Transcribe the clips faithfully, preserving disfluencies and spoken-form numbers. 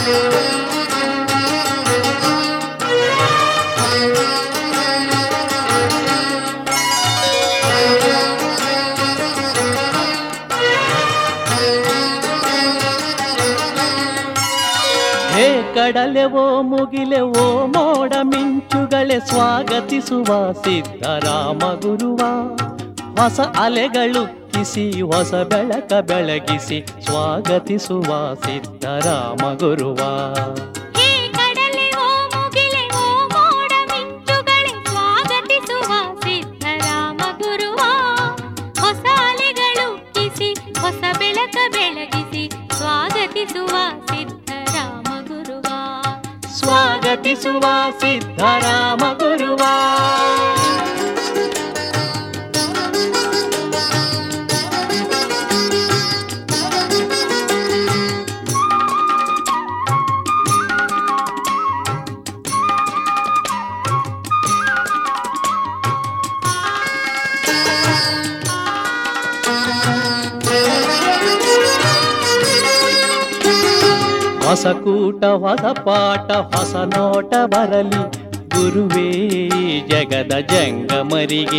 ಹೇ ಕಡಲೆ ಓ ಮುಗಿಲೆ ಓ ಮೋಡ ಮಿಂಚುಗಳೇ ಸ್ವಾಗತಿಸುವ ಸಿದ್ಧರಾಮ ಗುರುವ. ಹೊಸ ಅಲೆಗಳು ಕಿಸಿ ಹೊಸ ಬೆಳಕ ಬೆಳಗಿಸಿ ಸ್ವಾಗತಿಸುವ ಸಿದ್ಧರಾಮ ಗುರುವ. ಹೇ ಕಡಲೆ ಓ ಮುಗಿಲೆ ಓ ಮೋಡ ಮಿಂಚುಗಳೇ ಸ್ವಾಗತಿಸುವ ಸಿದ್ಧರಾಮ ಗುರುವ. ಹೊಸ ಅಲೆಗಳು ಕಿಸಿ ಹೊಸ ಬೆಳಕ ಬೆಳಗಿಸಿ ಸ್ವಾಗತಿಸುವ ಸಿದ್ಧರಾಮ ಗುರುವ. ಸ್ವಾಗತಿಸುವ ಸಿದ್ಧರಾಮ ಗುರುವ. ಹೊಸ ಕೂಟ ಹೊಸ ಪಾಠ ಹೊಸ ನೋಟ ಬರಲಿ ಗುರುವೇ ಜಗದ ಜಂಗಮರಿಗೆ.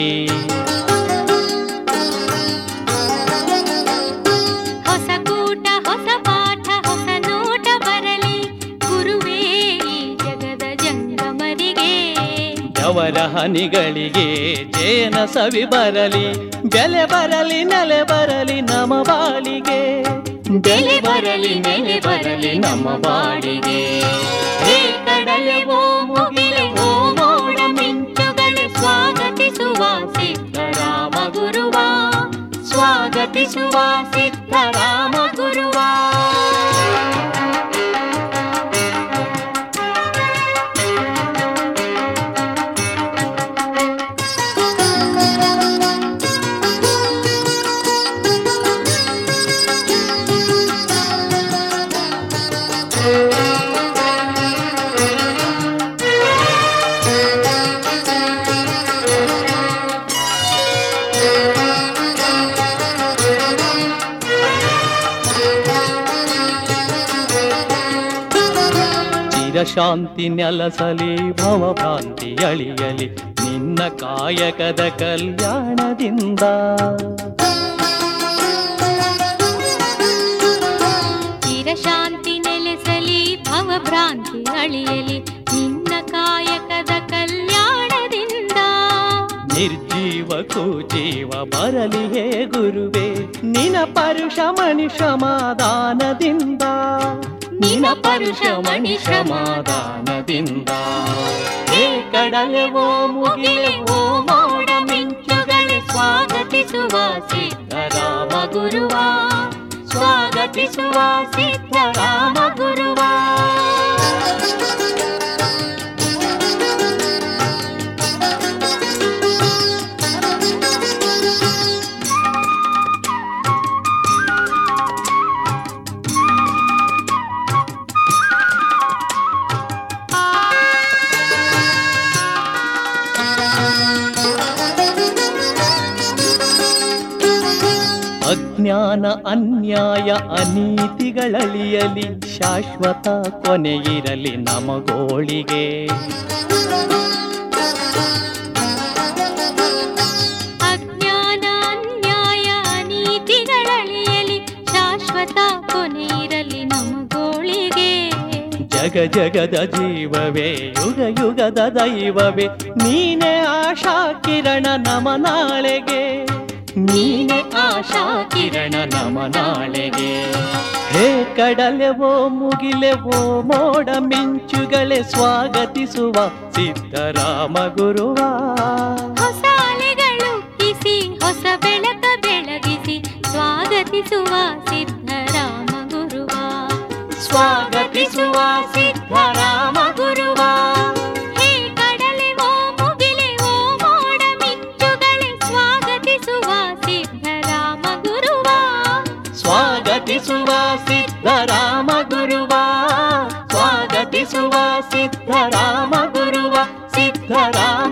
ಹೊಸ ಕೂಟ ಹೊಸ ಪಾಠ ಹೊಸ ನೋಟ ಬರಲಿ ಗುರುವೇ ಜಗದ ಜಂಗಮರಿಗೆ. ಅವರ ಹನಿಗಳಿಗೆ ಜೇನ ಸವಿ ಬರಲಿ ಬೆಲೆ ಬರಲಿ ನೆಲೆ ಬರಲಿ ನಮ ಬಾಳಿಗೆ. ಬೆಲೆ ಬರಲಿ ನೆಲೆ ಬರಲಿ ನಮ್ಮ ಬಾಡಿಗೆ. ಹೇ ಕಡಲೆ ಓ ಮುಗಿಲೆ ಓ ಮೋಡ ಮಿಂಚುಗಳೇ ಸ್ವಾಗತಿಸುವ ಸಿದ್ಧರಾಮ ಗುರುವ. ಸ್ವಾಗತಿಸುವ ಸಿದ್ಧರಾಮ ಗುರುವ. ಶಾಂತಿ ನೆಲಸಲಿ ಭವಭ್ರಾಂತಿ ಅಳಿಯಲಿ ನಿನ್ನ ಕಾಯಕದ ಕಲ್ಯಾಣದಿಂದ. ಚಿರಶಾಂತಿ ನೆಲೆಸಲಿ ಭವಭ್ರಾಂತಿ ಅಳಿಯಲಿ ನಿನ್ನ ಕಾಯಕದ ಕಲ್ಯಾಣದಿಂದ. ನಿರ್ಜೀವಕ್ಕೂ ಜೀವ ಬರಲಿ ಹೇ ಗುರುವೇ ನಿನ ಪರುಷ ಮಣಿ ಶ್ರಮಾದಾನದಿಂದ. ನಿನ ಪರುಷ ಮಣಿ ಶ್ರಮಾದಾನದಿಂದ. ಹೇ ಕಡಲೆ ಓ ಮುಗಿಲೆ ಓ ಮೋಡ ಮಿಂಚುಗಳೇ ಸ್ವಾಗತಿಸುವ ಸಿದ್ಧರಾಮ ಗುರುವ. ಸ್ವಾಗತಿಸುವ ಸಿದ್ಧರಾಮ ಗುರುವ. ಅಜ್ಞಾನ ಅನ್ಯಾಯ ಅನೀತಿಗಳಳಿಯಲಿ ಶಾಶ್ವತ ಕೊನೆಯಿರಲಿ ನಮಗೋಳಿಗೆ. ಅಜ್ಞಾನ ಅನ್ಯಾಯ ಅನೀತಿಗಳಳಿಯಲಿ ಶಾಶ್ವತ ಕೊನೆಯಿರಲಿ ನಮಗೋಳಿಗೆ. ಜಗ ಜಗದ ಜೀವವೇ ಯುಗ ಯುಗದ ದೈವವೇ ನೀನೇ ಆಶಾ ಕಿರಣ ನಮ ನಾಳೆಗೆ. ನೀನೆ ಆಶಾ ಕಿರಣ ನಮ ನಾಳೆಗೆ. ಹೇ ಕಡಲೆ ಓ ಮುಗಿಲೆ ಓ ಮೋಡ ಮಿಂಚುಗಳೇ ಸ್ವಾಗತಿಸುವ ಸಿದ್ಧರಾಮ ಗುರುವ. ಹೊಸ ಅಲೆಗಳು ಕಿಸಿ ಹೊಸ ಬೆಳಕ ಬೆಳಗಿಸಿ ಸ್ವಾಗತಿಸುವ ಸಿದ್ಧರಾಮ ಗುರುವ. ಸ್ವಾಗತಿಸುವ ಸಿದ್ಧರಾಮ ಗುರುವ. ಹೇ ಕಡಲೆ ಓ ಮುಗಿಲೆ ಓ ಮೋಡ ಮಿಂಚುಗಳೇ ಸ್ವಾಗತಿಸುವ ಸಿದ್ಧರಾಮ ಗುರುವ. ಸ್ವಾಗತಿಸುವ ಸಿದ್ಧರಾಮ ಗುರುವ. ಸ್ವಾಗತಿಸುವ ಸಿದ್ಧರಾಮ ಗುರುವ. ಸಿದ್ಧರಾಮ